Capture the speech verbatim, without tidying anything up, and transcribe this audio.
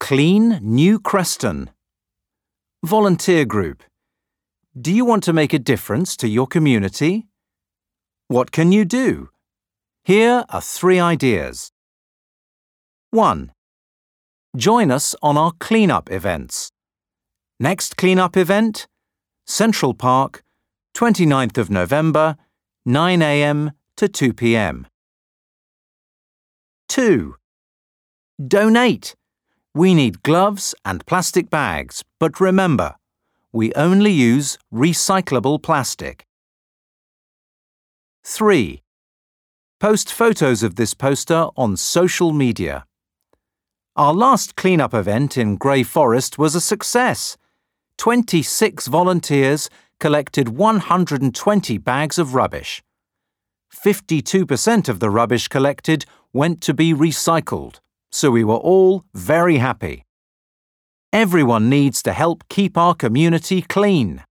Clean New Creston. Volunteer group. Do you want to make a difference to your community? What can you do? Here are three ideas. one. Join us on our clean-up events. Next clean-up event, Central Park, twenty-ninth of November, nine a m to two p m two. Donate. We need gloves and plastic bags, but remember, we only use recyclable plastic. three. Post photos of this poster on social media. Our last clean-up event in Grey Forest was a success. twenty-six volunteers collected one hundred twenty bags of rubbish. fifty-two percent of the rubbish collected went to be recycled, so we were all very happy. Everyone needs to help keep our community clean.